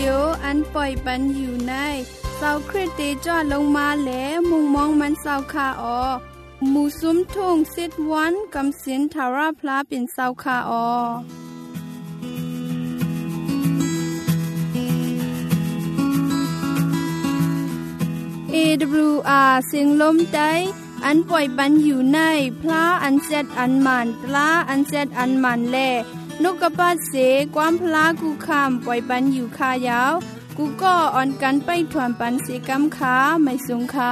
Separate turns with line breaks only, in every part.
อันปล่อยปันอยู่ในเศร้าคริสเตจอดลงมาแลมุงมองมันเศร้าคาออหมู่ซุ้มทุ่งซิดวันกำสินทาราพลาเป็นเศร้าคาออAWR เสียงลมใจอันปล่อยปันอยู่ในพระอันเซดอันมันตลาอันเซดอันมันแลนกกระปาเสความพลากูคำปล่อยปันอยู่คายาวกูก็อ่อนกันไปถวนปันเสกำขาไม่สงขา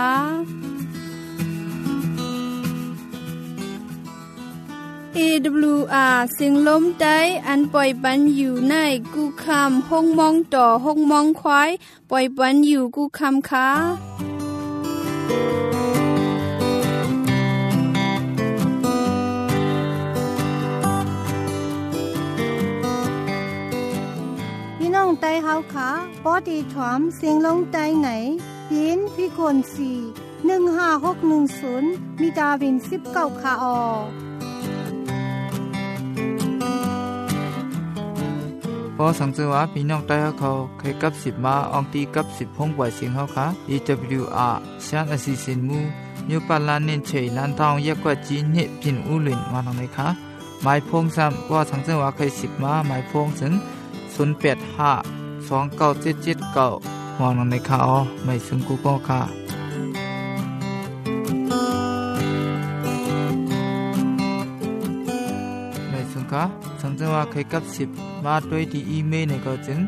AWR เสียงลมใจอันปล่อยปันอยู่ในกูคำห้องมองต่อห้องมองควายปล่อยปันอยู่กูคำขา
พี่น้องไต้เฮาค่ะปอดีถวมเสียงลมใจไหนปีนพี่คน4156110มีดาวิน19ค่ะออ
พอสังเกตว่าพี่น้องใต้เขาเคยกับ10มาอองตีกับ10ห้องปล่อยเสียงเฮาค่ะ AWR ชานอสิสินมูยูปาลานเนนเชยลันทองยะกว่าจีเนพินอูลินมาตรงไหนคะหมายพงซ้ำว่าสังเกตว่าเคย10มาหมายพงถึง08529779มองตรงไหนคะอ๋อไม่ซึ่งกูก็ค่ะไม่ซึ่งค่ะสังเกตว่าเคยกับ10มาด้วยที่อีเมลในก็จึง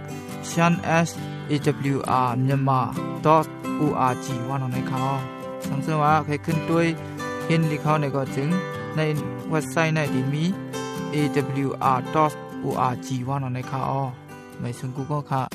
shan@awrmyanmar.org ว่าตรงไหนคะสังเกตว่าเคยขึ้นด้วยเห็นลิเขาในก็จึงในเว็บไซต์ในที่มี awr.org ว่าตรงไหนคะอ๋อไม่ซึ่งกูก็ค่ะ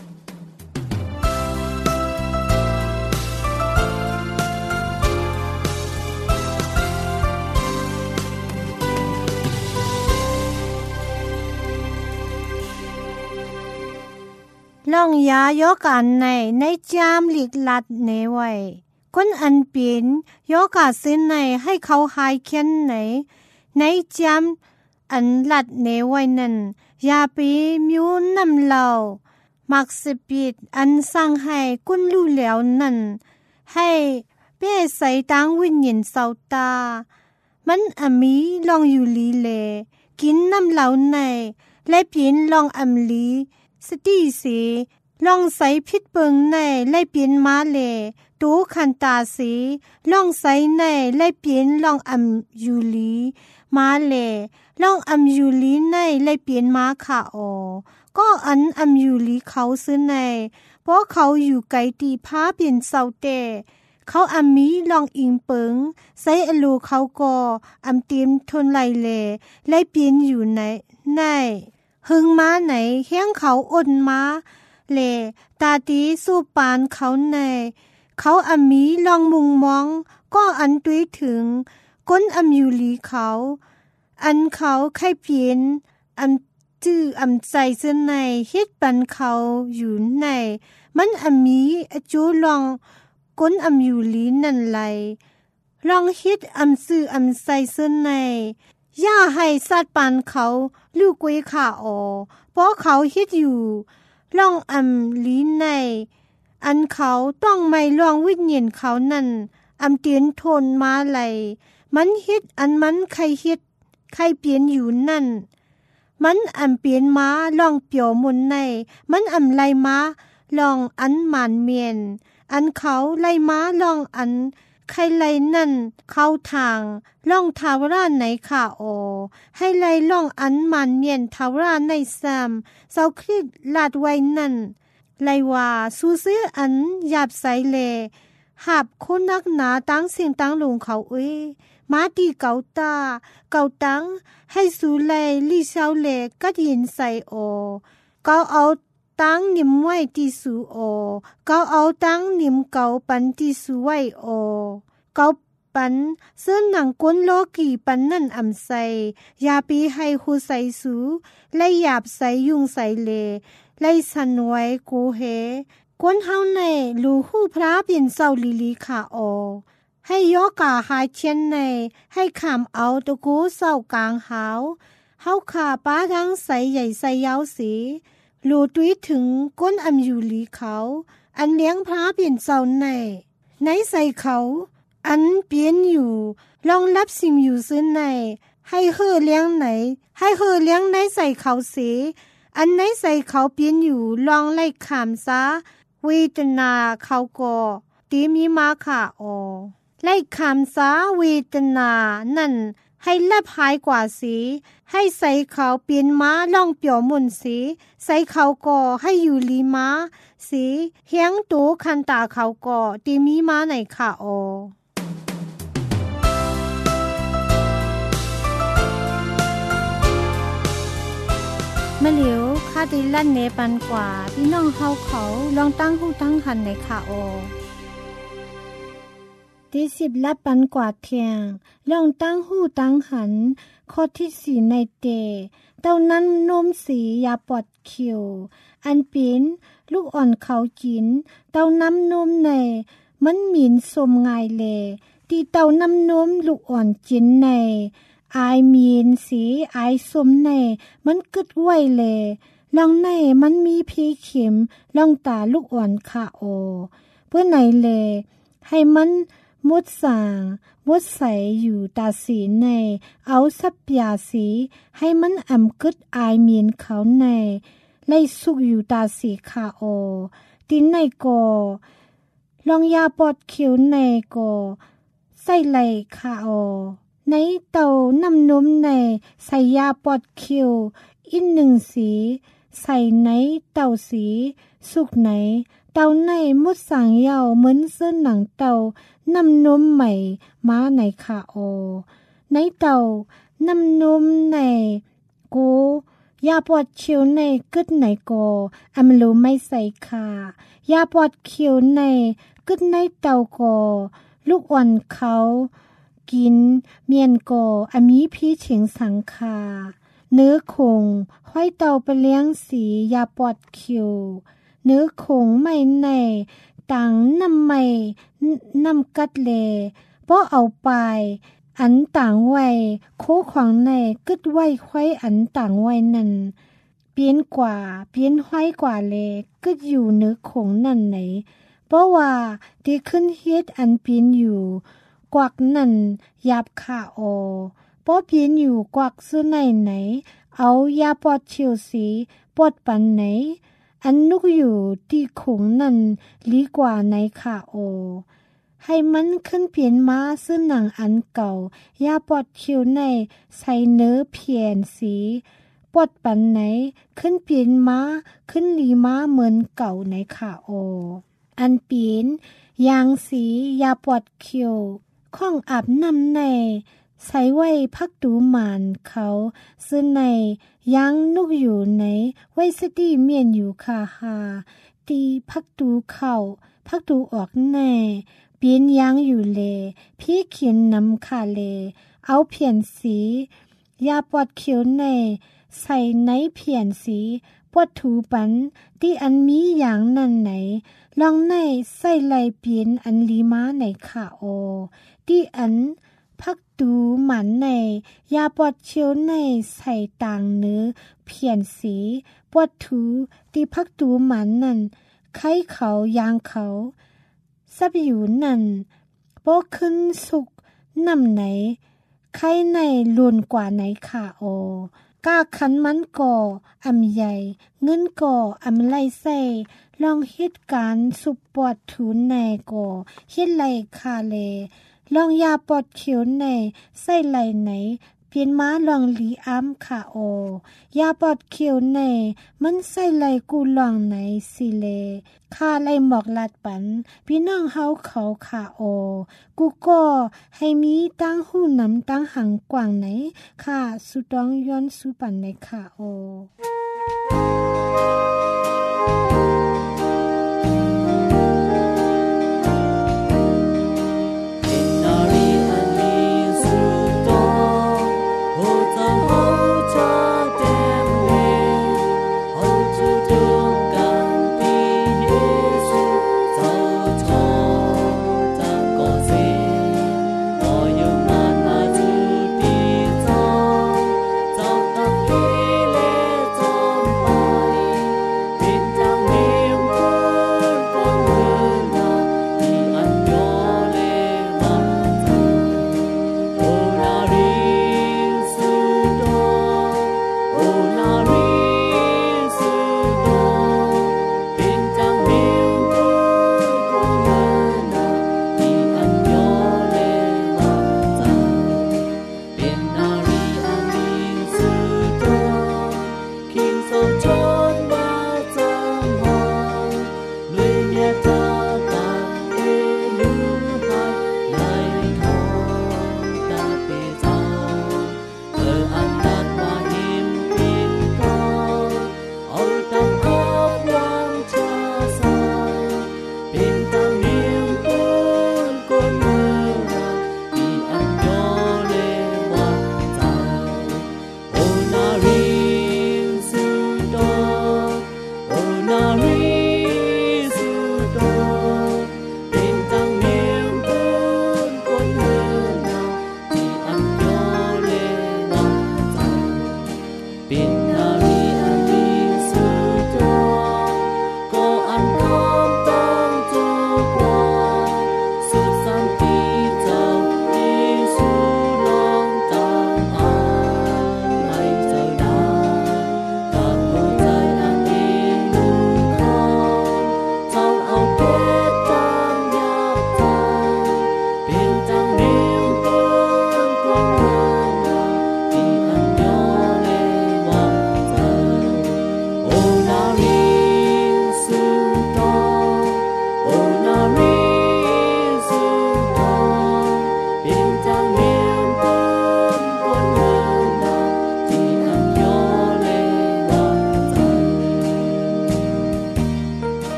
ล่องยายอกันในจามหลีกลัดเนไว้คนอันเปลี่ยนยอกาสินในให้เขาหายเขียนในจามอันลัดเนไว้นั้นอย่าไปมิวนำเรามักสิปิดอันสร้างให้กุนรู้แล้วนั้นให้เป้ใส่ตังวิญญาณเศร้าตามันอมีลองอยู่ลีเลกินน้ำเหลาในและเปลี่ยนลองอำลีสติสีลองใส่พิษเบิงในและเปลี่ยนมาเลตูคันตาสีลองใส่ในและเปลี่ยนลองอำยูลีมาเลลองอำยูลีในและเปลี่ยนมาค่ะออก็อันอำยูลีเขาซื้อในเพราะเขาอยู่ไกลตีพาเปลี่ยนเศร้าแต่เขาอำมีลองอิงเปิงใส่อลูเขาก็อำเต็มทนไหลเลและเปลี่ยนอยู่ในหึงมาไหนเฮียงเขาอดมาเลตาตีสู้ปานเขาในเขาอำมีลองมุงมองก็อันตุ้ยถึงก้นอำยูลีเขาอันเขาไข่เปลี่ยนอำจื้ออำใจเสื้อในเฮ็ดปันเขาอยู่ในมันอำมีอจูลองก้นอำยูลีนั่นไหลลองเฮ็ดอำซื่ออำใจเสื้อในย่าให้สัตว์ปานเขาลูกกวยขาออเพราะเขาเฮ็ดอยู่ล่องอำลีในอันเขาต้องไม่ล่องวิญญาณเขานั่นอำเตียนทนมาไหลมันเฮ็ดอันมันใครเฮ็ดใครเปลี่ยนอยู่นั่นมันอำเปลี่ยนมาล่องเปียวมุนในมันอำไลมาล่องอันหมานเมียนอันเขาไลมาล่องอันใครไลนั่นเข้าทางล่องทาวราไหนค่ะโอให้ไลล่องอันมันเมียนทาวราในซ้ำเสาคลิดลาดไว้นั่นไลว่าสู้ซื้ออันหยาบใสเลหับคนนักหนาตั้งเสียงตั้งลงเขามาดีเกาตาเกาตั้งให้สู้ไลลี่เช้าเลก็ยินใส่โอเกาเอาตั้งนิ่มไว้ที่สูโอเกาเอาตั้งนิ่มเกาปันที่สูไว้โอเกาปันเสื้อหนังก้นโลกีปันนั่นอำใสยาปีให้หูใสสูและหยาบใสยุงใสเลและสันไว้กูเฮก้นเฮาในลูหูพระเปลี่ยนเศร้าลีลีขาโอให้ยอกาหายเชียนในให้ขามเอาตะกูเศร้ากลางหาวเฮาขาป้าทั้งใสใหญ่ใสยาวสีรู้ด้วยถึงก้นอำอยู่หลีเขาอันเลี้ยงพระเปลี่ยนเจ้าในใส่เขาอันเปลี่ยนอยู่รองรับสิ่งอยู่ซื้อในให้เฮ่อเลี้ยงไหนให้เฮ่อเลี้ยงในใส่เขาเสียอันในใส่เขาเปลี่ยนอยู่ลองไล่ขามซะเวทนาเขาก็ตีมีมาค่ะไล่ขามซะเวทนานั่นให้ลับหายกว่าสีให้ใส่เขาเปลี่ยนม้าล่องเปี่ยวมุนสีใส่เขาก็ให้อยู่ลีม้าสีเฮียงตูคันตาเขาก็ตีมีม้าไหนค่ะมะเหลียวข้าได้ลั่นเนปันกว่าพี่น้องเฮาเขาลองตั้งหูตั้งหันในค่ะที่10ลับปันกว่าเที่ยงลองตั้งหูตั้งหันข้อที่4ในเตเต้านั้นนมสียาปอดเขียวอันเป็นลูกอ่อนเขากินเต้าน้ำนมในมันหมิ่นสมง่ายแลที่เต้าน้ำนมลูกอ่อนจินในอายมีนสีอายสมในมันกึดไว้เลยลองในมันมีพีเข็มลองตาลูกอ่อนค่ะเพื่อไหนเลยให้มันมุดสางมุดใสอยู่ตาสีในเอาสับยาสีให้มันอ่ำกึดอายมีนเขาในไล่สุกอยู่ตาสีค่ะตินในก็ลองยาปอดเขียวในก็ใส่ไหลค่ะในเต่าน้ำนมในใส่ยาปอดเขียวอีก1สีใส่ในเต่าสีสุกไหนเต่าในมุดสางยาวเหมือนเส้นหนังเต่าน้ำนมใหม่ม้าในค่ะในเต่าน้ำนมในกูยาปอดเขียวในกึดไหนก็อำรู้ไม่ใส่ค่ะยาปอดเขียวในกึดในเต่าก็ลูกอ่อนเขากินเมียนก่ออมีพี่เฉียงสังคาเนื้อคงห้อยเต่าไปเลี้ยงสียาปอดเขียวเนื้อคงไม่ในต่างน้ำไม่น้ำกัดเลเพราะเอาไปอันต่างไว้โคของในกึดไว้ไว้อันต่างไว้นั่นเปลี่ยนกว่าเปลี่ยนห้อยกว่าเลกึดอยู่เนื้อคงนั่นไหนเพราะว่าที่ขึ้นเฮ็ดอันเปลี่ยนอยู่กวักนั่นยาบค่ะเพราะเปลี่ยนอยู่กวักซื้อไหนเอายาปอดเฉียวสีปอดปันไหนอันนุกอยู่ที่คงนั่นลีกว่าไหนค่ะให้มันขึ้นเปลี่ยนมาซื้อหนังอันเก่ายาปอดเฉียวในใส่เนื้อเพียนสีปอดปันไหนขึ้นเปลี่ยนมาขึ้นลีมาเหมือนเก่าไหนค่ะอันเปลี่ยนยางสียาปอดเขียวข้องอาบน้ำในใส่ไว้พักดูหมานเขาซื้อในยังนุกอยู่ไหนไว้สตีเมียนอยู่คาหาตีพักดูเข้าพักดูออกแน่เปลี่ยนยังอยู่เลพี่เขียนนำคาเลเอาเพียนสียาปอดเขียวในใส่ในเพียนสีปวดถูปันที่อันมีอย่างนั่นไหนลองในใส่ไหลเปลี่ยนอันลีมาไหนค่ะที่อันพักดูหมันในยาปอดเชียวในใส่ต่างเนื้อเพียนสีปวดถูที่พักดูหมันนั่นไข้เขายางเขาซับอยู่นั่นโปขึ้นสุกน้ำไหนไข้ในล้วนกว่าไหนค่ะก้าขันมันก่ออำใหญ่เงินก่ออำไล่ใส่ลองเฮ็ดการสุบปอดถูนในก่อเฮ็ดไหลคาเลลองยาปอดเขียวในใส่ไหลไหนเปลี่ยนม้าลองลีอ้ำค่ะยาปอดเขียวในมันใส่ไหลกูลองไหนสิเลคาไหลหมอกลาดปันพี่น้องเฮาเขาค่ะกูก็ให้มีตั้งหูน้ำตั้งหังกว่างไหนค่ะสุดองย้อนสุปันในค่ะ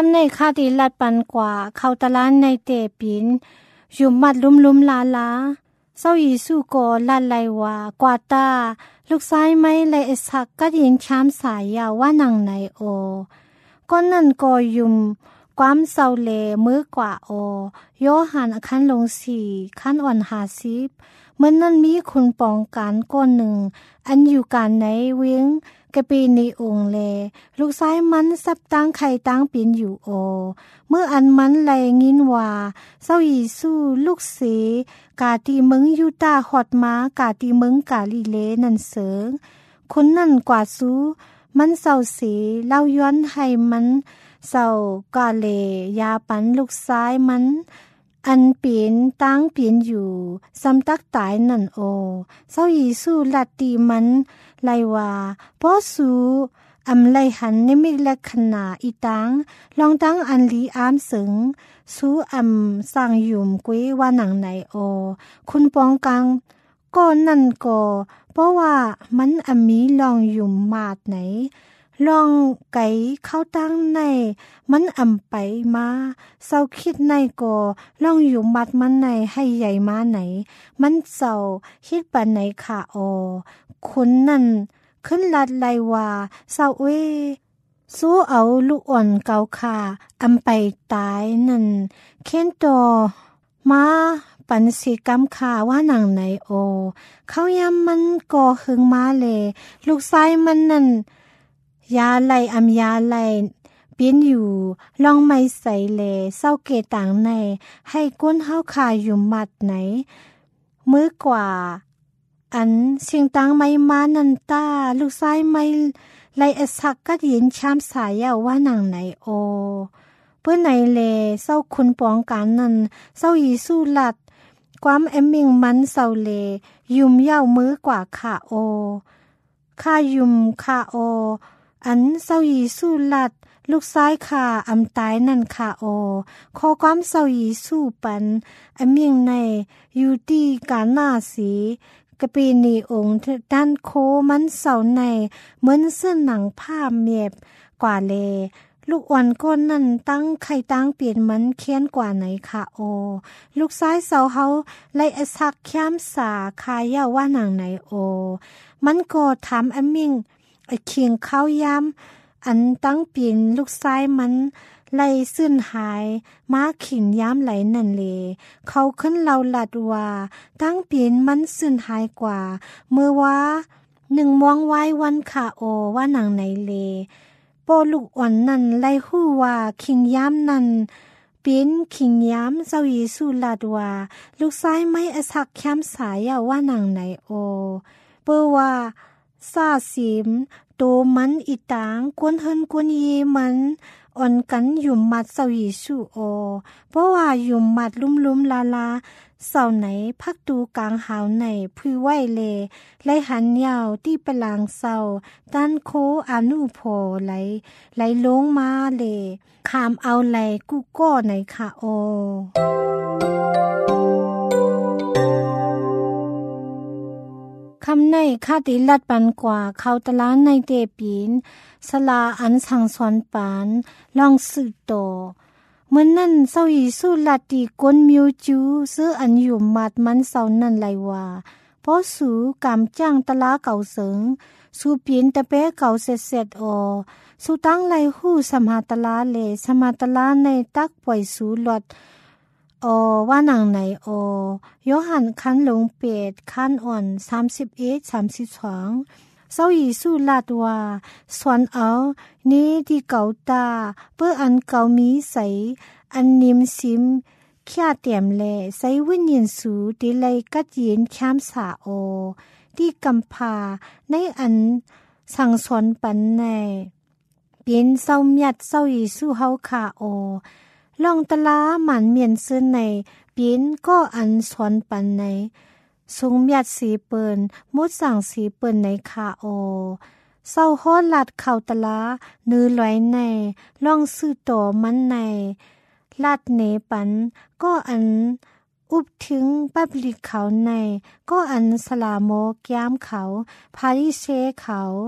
ำในคาติลัดปันกว่าเข้าตลาดในเตปินอยู่มัดลุ่มๆลาเศร้าอีสู้ก็ลัดไลว่ากว่าตาลูกซ้ายไม่ไลเอสักก็ยินช้ำสายยาวว่านังไหนโอก็นั่นก็ยุ่มความเศร้าเลมือกว่าโอโยหันคันลง4คันอ่อน50เมื่อนั้นมีคุณปองการก้นหนึ่งอันอยู่การไหนเวียงกะปีนีองเลลูกซ้ายมันซับตั้งไข่ตั้งปีนอยู่โอเมื่ออันมันไหลงินว่าเศร้าอีสู้ลูกเสกาตีมึงอยู่ตาหอดมากาตีมึงกาลีเลนั่นเสือคนนั่นกว่าสู้มันเศร้าเสเล่าย้อนให้มันเศร้ากาเลยาปันลูกซ้ายมันอันเปลี่ยนตั้งเปลี่ยนอยู่ซ้ำตักตายนั่นโอเศร้าอีสู้ลัดตีมันไลว่าป้อสู้อำไลหันนิมิตลักษณะอีตังลองตั้งอันลีอามสึงสู้อำสร้างยุ่มกุ้ยว่าหนังไหนโอคุณปองกังก็นั่นก็เพราะว่ามันอมีลองยุ่มมาดไหนลองไก่เข้าตั้งในมันอำไปมาเศร้าคิดในก็ลองอยู่มัดมันในให้ใหญ่มาไหนมันเศร้าคิดปันไหนค่ะโอคุณนั่นขึ้นลัดไลว่าเศร้าเวสู้เอาลูกอ่อนเกาค่ะอำไปตายนั่นเค้นตอมาปันสีกำค่ะว่าหนังไหนโอเขายำมันก็หึงมาเลยลูกชายมันนั่นยาไลอำยาไลเปลี่ยนอยู่ลองไม่ใส่เลเศร้าเกต่างในให้ก้นเฮาขาอยู่มัดไหนมือกว่าอันเสียงตังไม่มานันตาลูกชายไม่ไลอสักก็ยินช้ำสายยาวว่าหนังไหนโอเพื่อไหนเลเศร้าคุณปองการนั้นเศร้าอีสู้ลัดความเอมมิงมันเศร้าเลยุ่มยาวมือกว่าขาโอข้ายุ่มขาโออันเศร้าอีสู้ลัดลูกซ้ายขาอำตายนั่นขาโอขอความเศร้าอีสู้ปันเอมมิงในอยู่ที่กาหน้าสีกะปีนีองค์ด้านโคมันเศร้าในเหมือนเสื้อหนังผ้าเมียบกว่าเลลูกอ่อนก้นนั่นตั้งไข่ตั้งเปลี่ยนมันเคียนกว่าไหนค่ะโอลูกซ้ายเสาเฮาไล่อสักย้ำสาคายาว่าหนังไหนโอมันก็ถามอมิงเคียงเข้าย้ำอันตั้งเปลี่ยนลูกซ้ายมันไล่ซื่นหายมาขินย้ำไหลนั่นเลเขาขึ้นเราหลัดว่าตั้งเปลี่ยนมันซื่นหายกว่าเมื่อว่า1 มองไว้วันค่ะโอว่าหนังไหนเลโปลูกอ่อนนั่นไล่ฮู้ว่าขิงย้ำนั่นเป็นขิงย้ำเจ้าเยซูลาดว่าลูกซ้ายไม่อสักแคมสายว่าหนังไหนโอเปว่าซาซิมโตมันอีตางกวนเฮินกวนเยมันอ่อนกันอยู่มัดเจ้าเยซูโอเพราะว่าอยู่มัดลุ่มๆลาเสาไหนพักตูกลางหาวในพื้ไว้เลไลหันยาวที่ปลางเสาด้านโคอานุโพไหลลงมาเลขามเอาไหลกูก้อไหนค่ะโอคำในคาติลัดปันกว่าเขาตลาดในเตปีนสลาอันสังสอนปานลองสืบโตเมื่อนั่นเศร้าอีสู้ลัดตีก้นมิวจูซื้ออันอยู่มัดมันเศร้านั่นไลว่าเพราะสูกำจ้างตลาเก่าเสิงสูเปลี่ยนตะเป๊เก่าเสร็จอสูตั้งไลหู้สมาตลาเลสมาตลาในตักปล่อยสูหลดว่าหนังไหนโยหันคันหลงเป็ดคันอ่อน31-32เศร้าอีสู้ลาดว่าสวนเอานี้ที่เก่าตาเพื่ออันเก่ามีใสอันนิมซิมแค่เตียมแลใสวิญญาณสูที่ไลกัดยินช้ำสาโอที่กำพาในอันสั่งสอนปันในเป็นเศร้าเมียดเศร้าอีสู้เฮาขาโอลองตลาหมันเมียนซื้อในปีนก็อันสอนปันในทรงเมียดสีเปินมุดสั่งสีเปินในขาโอเศร้าฮอดลัดเข่าตลาเนื้อลอยในลองซื้อต่อมันในลัดเนปันก็อันอุบถึงปับลิกเขาในก็อันสลาโมกย้ำเขาพาริเชเขา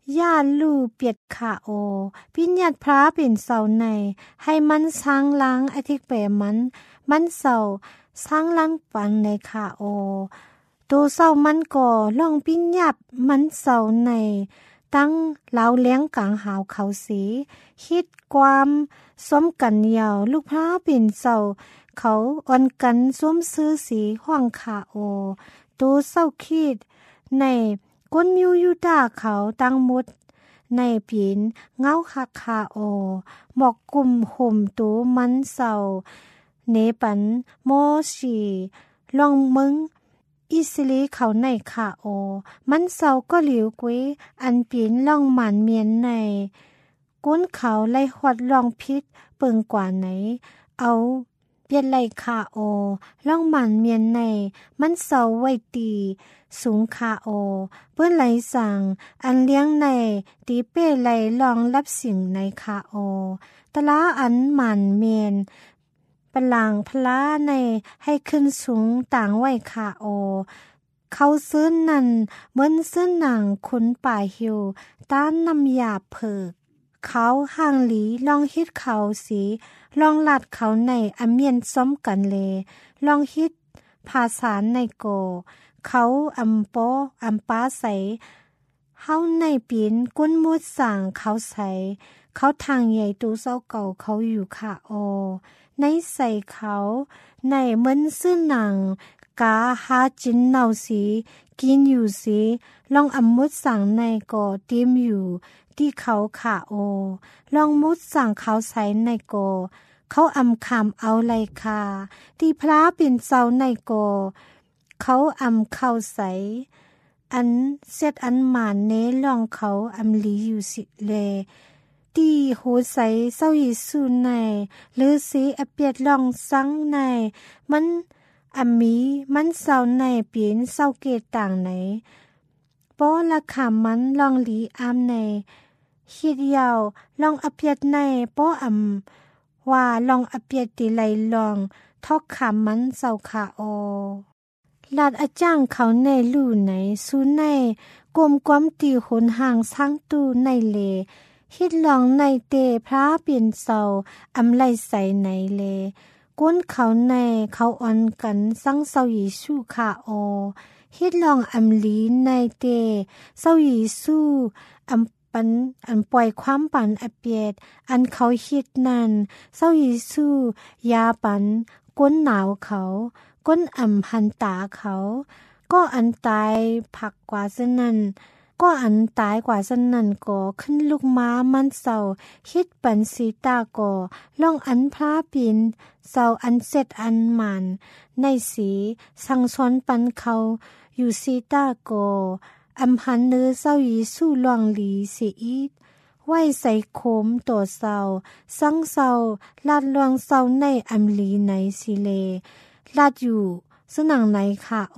ญาลูเปียดขาโอปิญญาตพระเป็นเสาในให้มันสร้างล้างอธิกเปมันเสาสร้างล้างปันในขาโอตัวเสามันก่อล่องปิญญาตมันเสาในตั้งเหลาเลี้ยงกลางหาวเขาสีคิดความสมกันยาวลูกพระเป็นเสาเขาอ่อนกันสวมซื้อสีห้องขาโอตัวเศร้าคิดในก้นมิวยูดาเขาตั้งมุดในปีนเงาคาคาโอหมอกกลุ่มห่มตูมันเศร้าเนปันโมชีลองมึงอิสลีเขาในคาโอมันเศร้าก็หลิวกุ้ยอันปีนล่องหมันเมียนในก้นเขาไล่หวัดลองพิษเปิงกว่าไหนเอาเปียดไหลคาโอล่องหมันเมียนในมันเศร้าไว้ตีสูงคาโอเพื่อนไหลสั่งอันเลี้ยงในตีเป้ไหลลองรับสิ่งในคาโอตะล้าอันหมันเมียนปลางพลาในให้ขึ้นสูงต่างไว้คาโอเขาซื้อนั่นเหมือนซื้อหนังขุนป่าหิวต้านน้ำยาเผิกเขาห่างหลีลองฮิตเขาสีลองลัดเขาในอเมียนซ้อมกันเลลองฮิตภาษาในโกเขาอำโปอำป้าใสเฮาในปีนก้นมุดสั่งเขาใสเขาทางใหญ่ตูเศร้าเก่าเขาอยู่ค่ะโอในใส่เขาในเหมือนซื้อหนังกาหาจินเนาสีกินอยู่สีลองอำมุดสั่งในก่อเตรียมอยู่ที่เขาค่ะโอลองมุดสั่งเขาใส่ในโกเขาอำคำเอาไลคาที่พระเป็นเศร้าในโกเขาอำเข้าใสอันเสร็จอันหมานเนลองเขาอำลีอยู่สิเลตีหูใสเศร้ายิสูในหรือสีอเปียดลองสังในมันอมีมันเศร้าในเปลี่ยนเศร้าเกตต่างไหนป้อละขามันลองลีอามในคิดยาวลองอเปียดในป้ออำว่าลองอเปียดตีไหลลองทอกขามันเศร้าขาโอลาดอาจ้างเขาในลู่ไหนสู้ในกลมความตีหนห่างสร้างตู้ในเลฮิดลองในเตพระเปลี่ยนเศร้าอำไลใส่ในเลก้นเขาในเขาอ่อนกันสังเศร้ายิสูขาโอฮิดลองอำลีในเตเศร้ายิสูอำปันอันปล่อยความปันอเปียดอันเขาฮิดนั่นเศร้ายิสูยาปันก้นหนาวเขาก้นอ่ำหันตาเขาก็อันตายผักกว่าเส้นนั้นก็อันตายกว่าเส้นนั้นก็ขึ้นลูกม้ามันเศร้าคิดปันสีตาก็ล่องอันพระปินเศร้าอันเสร็จอันหมันในสีสั่งสอนปันเขาอยู่สีตาก็อำหันเนื้อเศร้ายีสู้ลองหลีเสียอีดไว้ใส่โคมตัวเศร้าสังเศร้าลาดลวงเศร้าในอำลีในสิเลลาดอยู่สนังไหนค่ะโอ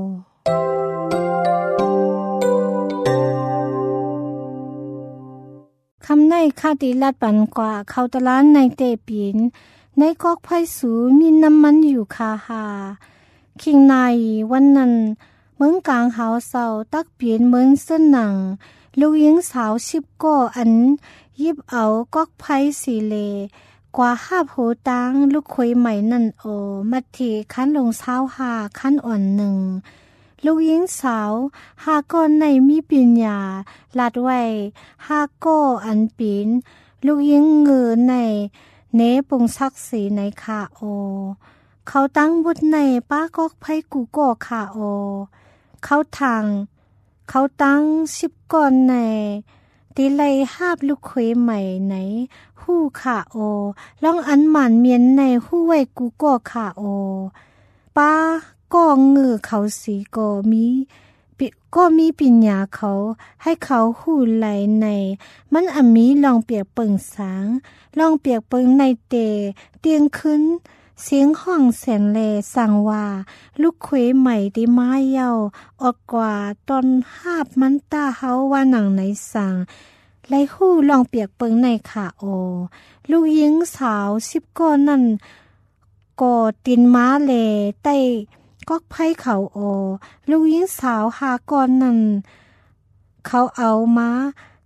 คำในคาติลาดปันกว่าเขาตะล้านในเตปีนในกอกไผ่สูมีน้ำมันอยู่คาหาคิงนายวันนั้นเมืองกลางหาวเศร้าตักเปลี่ยนเหมือนเส้นหนังลูกหญิงสาว10ก่ออันยิบเอากอกไผ่สีเลกว่าห้าโหตังลูกคุยใหม่นั่นโอมาทีคันลงเช้าหาคันอ่อนหนึ่งลูกหญิงสาวหาก้อนในมีปัญญาลาดไว้หาก้ออันปีนลูกหญิงเงือในเนปงซักสีในคาโอเขาตั้งบุตรในป้ากอกไผ่กูก่อคาโอเขาตั้ง10ก้อนในตีไลหาบลูกคุยใหม่ไหนหู้ขาโอลองอันหมันเมียนในหู้ไว้กูก่อขาโอป้าก็เงือเขาสีก็มีปัญญาเขาให้เขาหู้ไหลในมันอมีลองเปียกเปิงสางลองเปียกเปิงในเตียงขึ้นเสียงห้องแสนแลสั่งว่าลูกเขยใหม่ได้มาเย้าออกกว่าตอนหาบมันตาเฮาว่าหนังไหนสั่งไล่หู้ลองเปียกเปิงในขาโอลูกหญิงสาว10ก้อนนั่นก่อตินม้าแลใต้กอกไผ่เขาโอลูกหญิงสาวหาก้อนนั่นเขาเอามา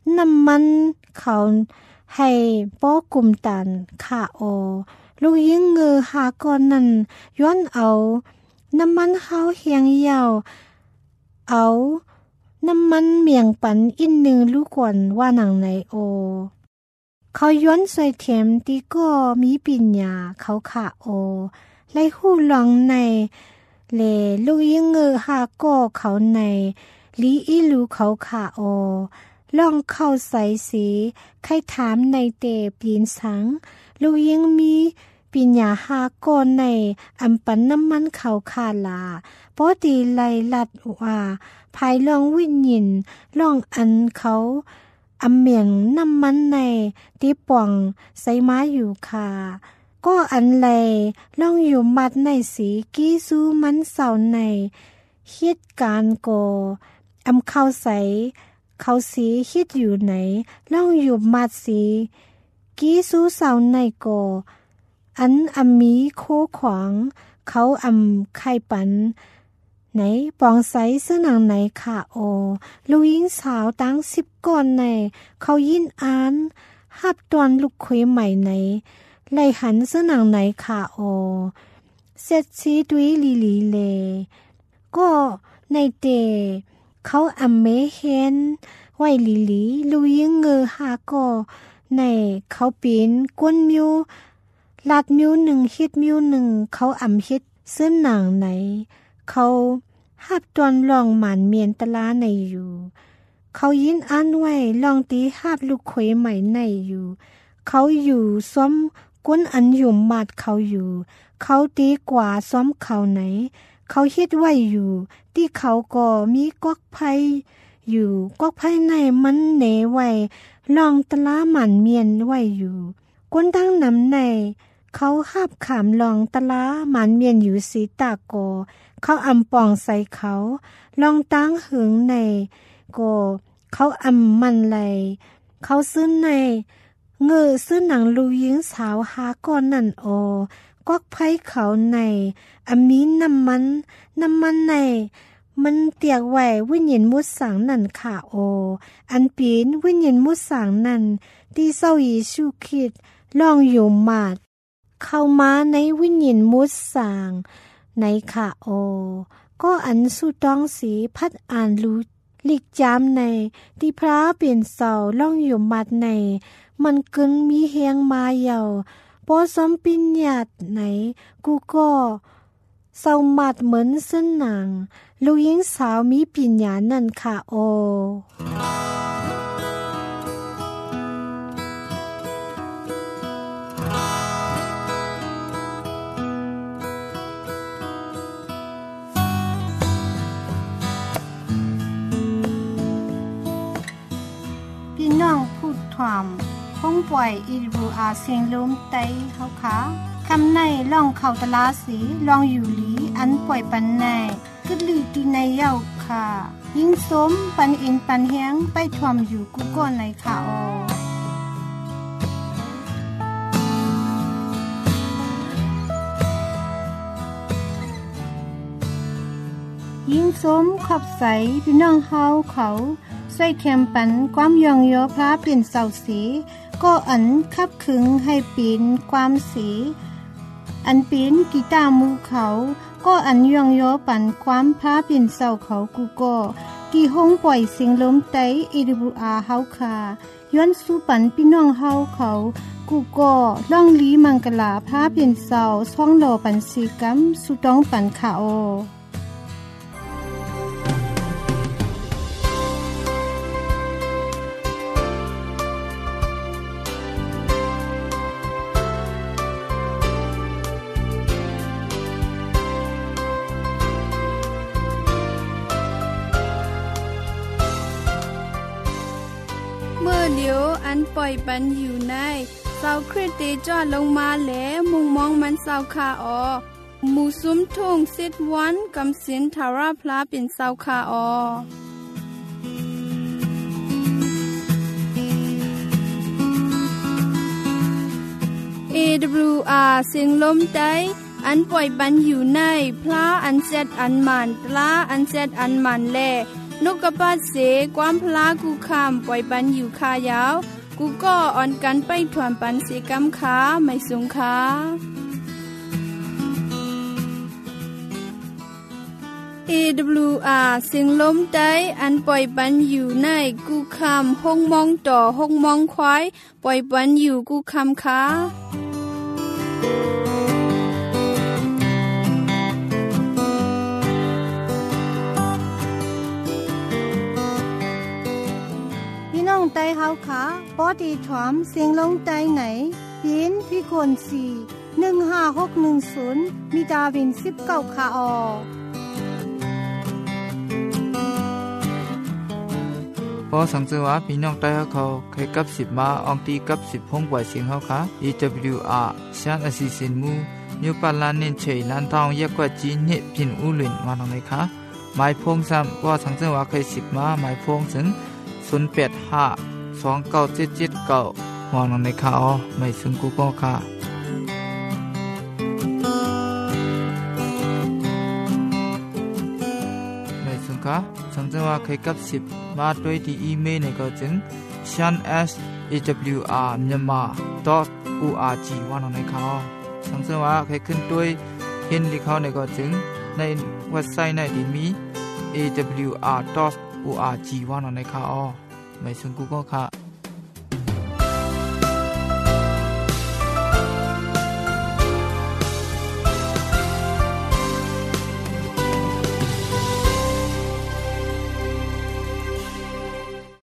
น้ำมันเขาให้ป้อกลุ่มตันค่ะโอลูกยิงเงือหาก่อนนั้นย้อนเอาน้ำมันเขาเฮียงยาวเอาน้ำมันเมียงปันอินหนึ่งลูกกวนว่าหนังไหนโอเขาย้อนใส่เข็มตีก็มีปิญญาเขาค่ะโอไล่หู้หลองในเลลูกยิงเงือหาก็เขาในลีอีลูเขาค่ะโอลองเข้าใส่สีใครถามในเตปีนสังลูกยิงมีปิญญาหาก่อนในอำปันน้ำมันเขาขาลาปอตีไลลัดว่าภายลองวิญญินลองอันเขาอำเมียงน้ำมันในตีป่องใส่ม้าอยู่ค่ะก็อันไลลองอยู่มัดในสีกี้ซูมันเสาในฮิตการโกอำเข้าใส่เขาสีฮิตอยู่ไหนลองอยู่มัดสีกี้ซูเสาในโกอันอำมีโคขวางเขาอำไข่ปันไหนปองใสเสื้อหนังไหนค่ะโอลูกยิงสาวตั้ง10ก่อนในเขายินอ่านหับตอนลูกคุยใหม่ไหนไล่หันเสื้อหนังไหนค่ะโอเสร็จซีดุยลีลีเลก็ในเตเขาอำเมเห็นไว้ลีลีลูกยิงเงอหาก็ในเขาปีนก้นมิวลาดมิวหนึ่งฮิตมิวหนึ่งเขาอำฮิตเสื้อหนังไหนเขาหับตอนลองหมันเมียนตลาในอยู่เขายินอ่านไว้ลองตีหับลูกเขยใหม่ในอยู่เขาอยู่ซ้อมก้นอันอยู่มาดเขาอยู่เขาตีกว่าซ้อมเขาไหนเขาฮิตไว้อยู่ที่เขาก็มีกอกไผ่อยู่กอกไผ่ในมันเหนไว้ลองตลาหมันเมียนไว้อยู่ก้นตั้งน้ำในเขาหับขามลองตลาหมันเมียนอยู่สีตาโกเขาอำปองใส่เขาลองตั้งหึงในโกเขาอำมันไหลเขาซื้อในเงือซื้อหนังลูยิงสาวหาก่อนนั่นโอกวักไผ่เขาในอำมีน้ำมันในมันเตียกไว้วิญญาณมุดสังนั่นค่ะโออันปีนวิญญาณมุดสังนั่นที่เศร้าเยซูคริสต์ลองอยู่มาดเข้ามาในวิญญาณมุดสังในค่ะโอก็อันสุต้องสีพัดอ่านรู้ลิกจามในที่พระเปลี่ยนเสาล่องอยู่มัดในมันกึนมีเฮียงมาเยาปอซ้อมปิญญาตไหนกูก็เศร้ามัดเหมือนเส้นหนังลูกหญิงสาวมีปิญญานั่นค่ะโอน้องพูดความคงปล่อยอีรูอาเสียงลมไตเขาค่ะคำในล่องเขาตลาสีลองอยู่หลีอันปล่อยปันในกึดลือตีในเย้าค่ะยิ่งสมปันอินปันแหงไปทวมอยู่กูก้อนในค่ะอยิ่งสมขับใสพี่น้องเฮาเขาใส่แคมปันความยองโยพระเป็นเสาสีก็อันคับขึงให้ปีนความสีอันปีนกีตาร์มูเขาก็อันยองโยปันความพระเป็นเสาเขากูก็กี่ห้องปล่อยเสียงลมไตอีดิบูอาเฮาคาย้อนสู้ปันพี่น้องเฮาเขากูก็ล่องลีมังกลาพระเป็นเสาช่องโลปันสีกัมสุต้องปันขาโอ
เดี๋ยวอันปล่อยปันอยู่ในเสาคริสเตจอดลงมาแล้วมุงมองมันเสาคาออหมูซุ้มทุ่งสิทวันกำสินทาราพลาเป็นเสาคาออAWR เสียงลมใจอันปล่อยปันอยู่ในพลาอันเซตอันมันตลาอันเซตอันมันแลนกกระปัดเสความพลากูคำปล่อยปันอยู่คายาวกูก็อ่อนกันไปถวนปันเสกำขาไม่สงขาAWR เสียงลมได้อันปล่อยปันอยู่ในกูคำห้องมองต่อห้องมองควายปล่อยปันอยู่กูคำค่ะ
พี่น้องไต้เฮาค่ะปอดีถวมเสียงลมไต้ไหนยินพี่คน4156110มีดาวิน19ค่ะออ
พอสังเกตว่าพี่น้องใต้เขาเคยกับ10มาอองตีกับ10ห้องปล่อยเสียงเขาค่ะ EWR ชานอสิสินมูนิวปาลานเน้นเฉยลันทองเยกกว่าจีนเนี่ยพินอุลินมาตรงไหนคะหมายพงซ้ำพอสังเกตว่าเคย10มาหมายพงถึง08529779มาตรงไหนคะอ๋อไม่ซึ่งกูก็ค่ะไม่ซึ่งค่ะสังเกตว่าเคยกับ10มาด้วยที่อีเมลเนี่ยก็จึง shan@awr.myanmar.org ว่าน้องในเขาสังเกตว่าเคยขึ้นด้วยเห็นที่เขาเนี่ยก็จึงในเว็บไซต์ในที่มี awr.org ว่าน้องในเขาไม่ซึ่งกูก็ค่ะ